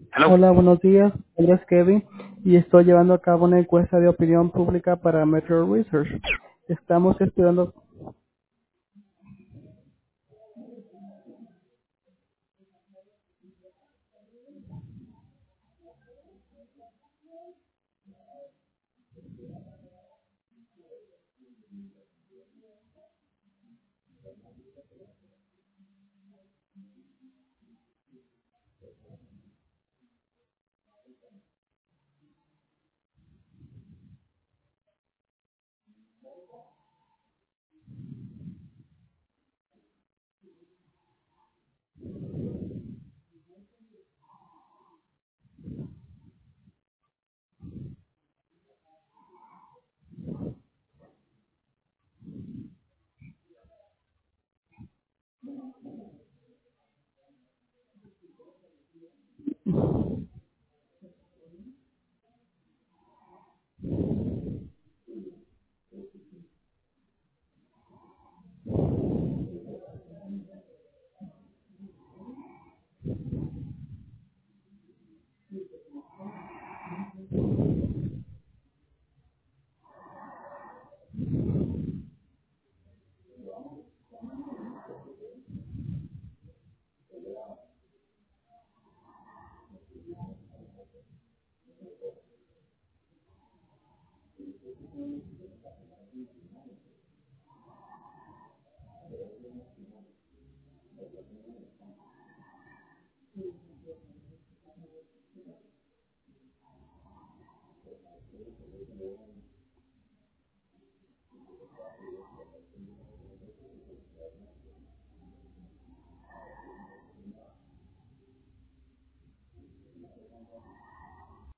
Hello. Hola, buenos días. Mi nombre es Kevin y estoy llevando a cabo una encuesta de opinión pública para Metro Research. Estamos estudiando.